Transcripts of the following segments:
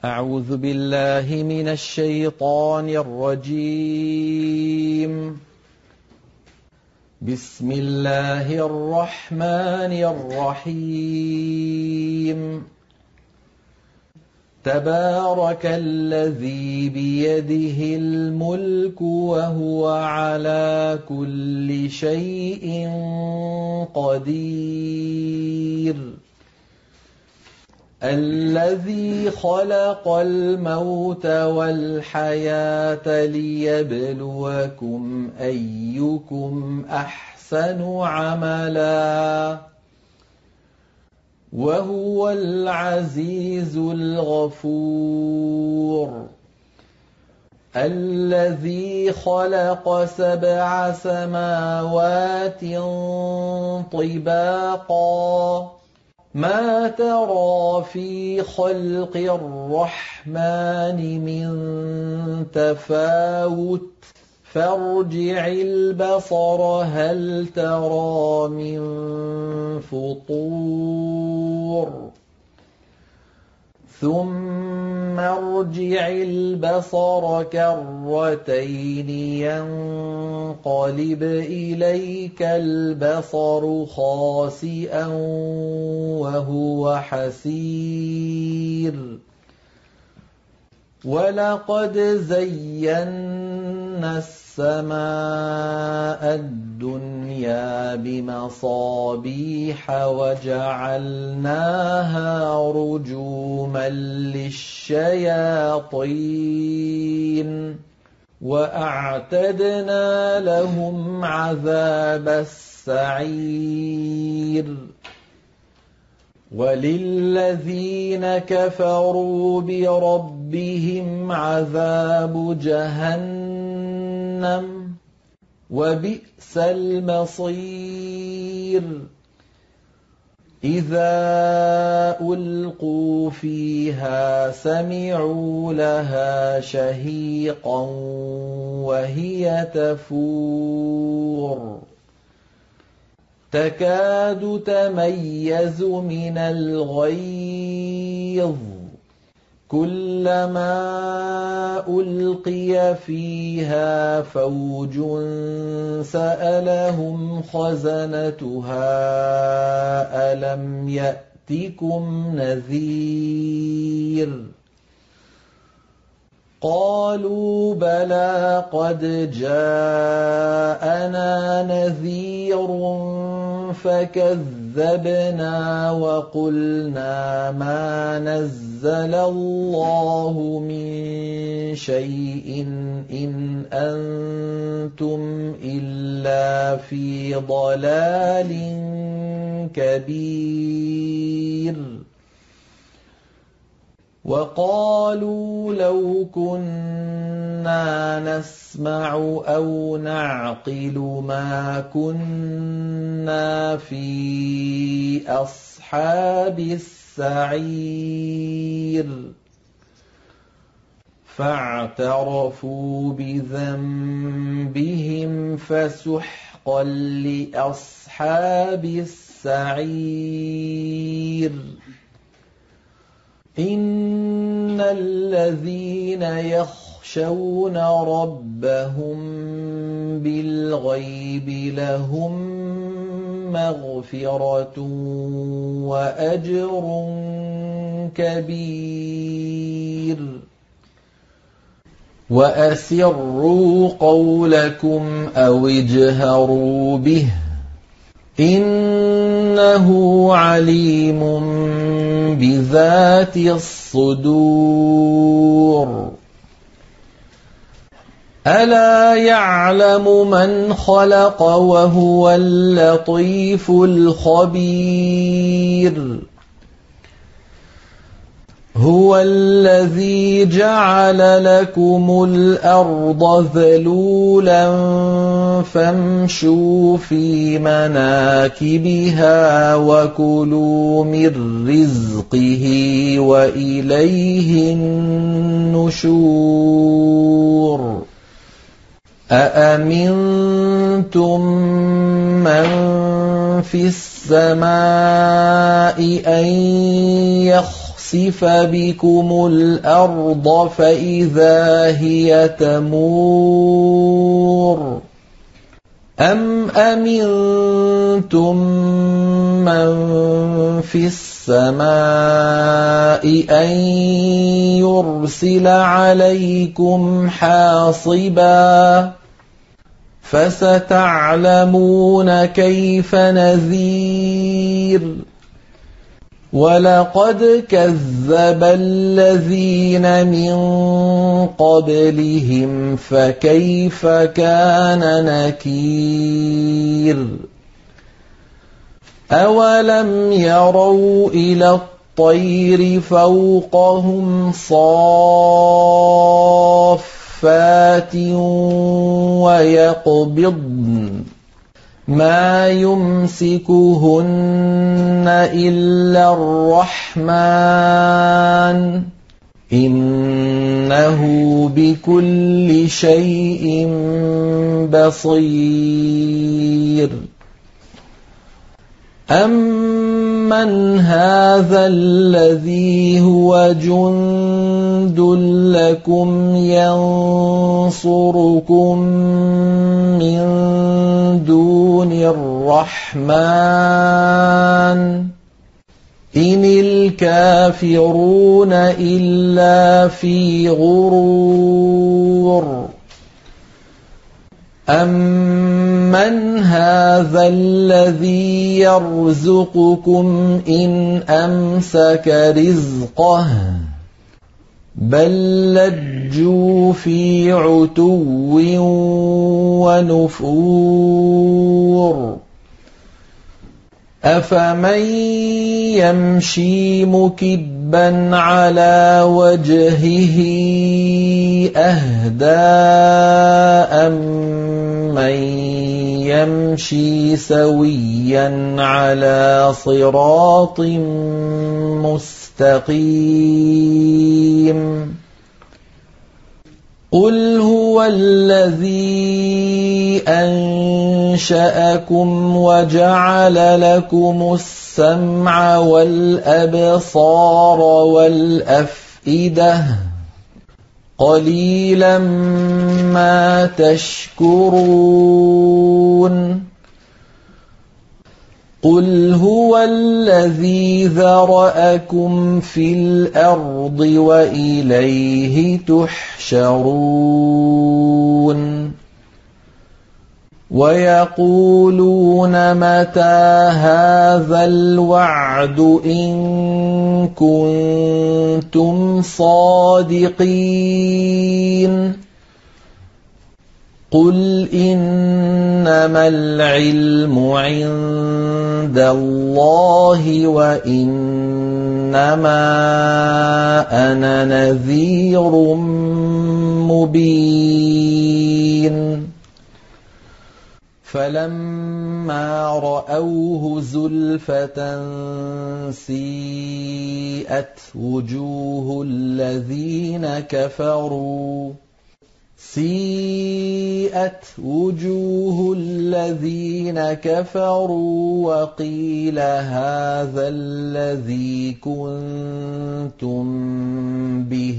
أعوذ بالله من الشيطان الرجيم. بسم الله الرحمن الرحيم. تبارك الذي بيده الملك وهو على كل شيء قدير. الذي خلق الموت والحياة ليبلوكم أيكم أحسن عملا وهو العزيز الغفور. الذي خلق 7 سماوات طباقا ما ترى في خلق الرحمن من تفاوت فارجع البصر هل ترى من فطور ثم ارجع البصر كرتين ينقلب إليك البصر خاسئا وهو حسير. ولقد زينا السماء الدنيا بمصابيح وجعلناها رجوما للشياطين وأعتدنا لهم عذاب السعير. وللذين كفروا بربهم عذاب جهنم وبئس المصير. إذا ألقوا فيها سمعوا لها شهيقا وهي تفور تكاد تميز من الغيظ كلما ألقي فيها فوج سألهم خزنتها ألم يأتكم نذير قالوا بلى قد جاءنا نذير فكذبنا وقلنا ما نزل الله من شيء إن أنتم إلا في ضلال كبير. وقالوا لو كنا نسمع أو نعقل ما كنا في أصحاب السعير. فاعترفوا بذنبهم فسحقا لأصحاب السعير. إن الذين يخشون ربهم بالغيب لهم مغفرة وأجر كبير. وأسروا قولكم أو اجهروا به إنه عليم بذات الصدور. ألا يعلم من خلق وهو اللطيف الخبير. هو الذي جعل لكم الأرض ذلولا فامشوا في مناكبها وكلوا من رزقه وإليه النشور. أأمنتم من في السماء أن يخسف يَخْسِفَ بِكُمُ الْأَرْضَ فَإِذَا هِيَ تَمُورُ أَمْ أَمِنْتُمْ مَنْ فِي السَّمَاءِ أَنْ يُرْسِلَ عَلَيْكُمْ حَاصِبًا فَسَتَعْلَمُونَ كَيْفَ نَذِيرِ وَلَقَدْ كَذَّبَ الَّذِينَ مِنْ قَبْلِهِمْ فَكَيْفَ كَانَ نَكِيرِ أَوَلَمْ يَرَوْا إِلَى الطَّيْرِ فَوْقَهُمْ صَافَّاتٍ وَيَقْبِضْنَ مَا يُمْسِكُهُنَّ إِلَّا الرَّحْمَنُ إِنَّهُ بِكُلِّ شَيْءٍ بَصِيرٌ أَمَّنْ هَذَا الَّذِي هُوَ جُندٌ لَّكُمْ يَنصُرُكُم مِّن دُونِ الرَّحْمَنِ إِنِ الْكَافِرُونَ إِلَّا فِي غُرُورٍ أَمَّنْ هَذَا الَّذِي يَرْزُقُكُمْ إِنْ أَمْسَكَ رِزْقَهُ بَل لَّجُّوا فِي عُتُوٍّ وَنُفُورٍ أَفَمَن يَمْشِي مُكِبًّا عَلَىٰ وَجْهِهِ أَهْدَىٰ أَمَّن يَمْشِي سَوِيًّا عَلَىٰ صِرَاطٍ مُّسْتَقِيمٍ قُلْ هُوَ الَّذِي أَنشَأَكُمْ وَجَعَلَ لَكُمُ السَّمْعَ وَالْأَبْصَارَ وَالْأَفْئِدَةَ قَلِيلًا مَا تَشْكُرُونَ قُلْ هُوَ الَّذِي ذَرَأَكُمْ فِي الْأَرْضِ وَإِلَيْهِ تُحْشَرُونَ وَيَقُولُونَ مَتَىٰ هَٰذَا الْوَعْدُ إِن كُنتُمْ صَادِقِينَ قُلْ إِنَّمَا الْعِلْمُ عِندَ اللَّهِ وَإِنَّمَا أَنَا نَذِيرٌ مُّبِينٌ فَلَمَّا رَأَوْهُ زُلْفَةً سِيئَتْ وُجُوهُ الَّذِينَ كَفَرُوا وَقِيلَ هَٰذَا الَّذِي كُنتُم بِهِ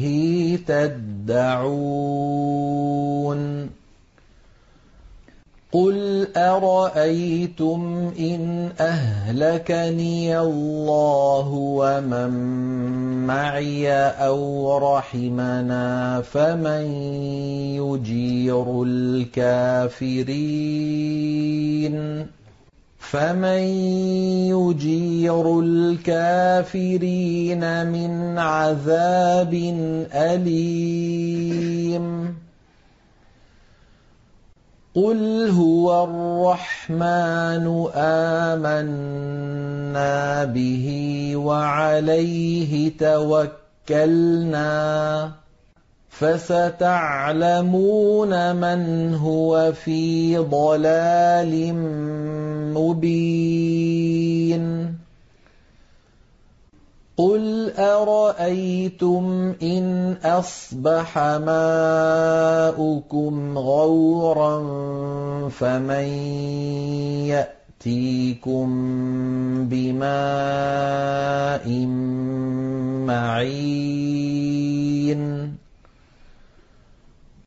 تَدَّعُونَ قُلْ أَرَأَيْتُمْ إِنْ أَهْلَكَنِيَ اللَّهُ وَمَن مَّعِيَ أَوْ رَحِمَنَا فَمَن يُجِيرُ الْكَافِرِينَ مِنْ عَذَابٍ أَلِيمٍ قُلْ هُوَ الرَّحْمَٰنُ آمَنَّا بِهِ وَعَلَيْهِ تَوَكَّلْنَا فَسَتَعْلَمُونَ مَنْ هُوَ فِي ضَلَالٍ مُّبِينٍ قُلْ أَرَأَيْتُمْ إِنْ أَصْبَحَ مَاؤُكُمْ غَوْرًا فَمَن يَأْتِيكُم بِمَاءٍ مَّعِينٍ